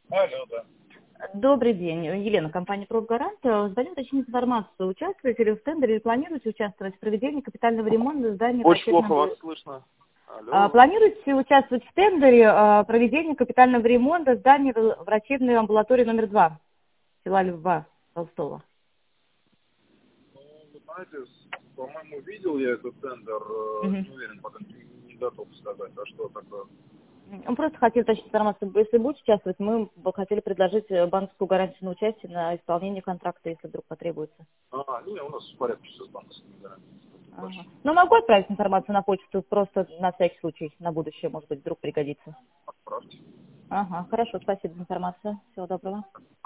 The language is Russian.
Алло, да. Добрый день, Елена, компания «Профгарант». Звоню уточнить информацию. Участвуете ли в тендере или планируете участвовать в проведении капитального ремонта здания Очень плохо врачебной... вас слышно. Алло. Планируете участвовать в тендере проведения капитального ремонта здания врачебной амбулатории номер 2 села Льва Толстого? Ну, вы знаете, по-моему, видел я этот тендер, Мгм. не уверен, пока не готов сказать, а что такое. Он просто хотел уточнить информацию. Если будете участвовать, мы бы хотели предложить банковскую гарантию на участие на исполнение контракта, если вдруг потребуется. Не, у нас в порядке все с банковскими гарантиями. Спасибо Ага. большое. Но могу отправить информацию на почту, просто на всякий случай, на будущее, может быть, вдруг пригодится. Отправьте. Ага, хорошо, спасибо за информацию. Всего доброго.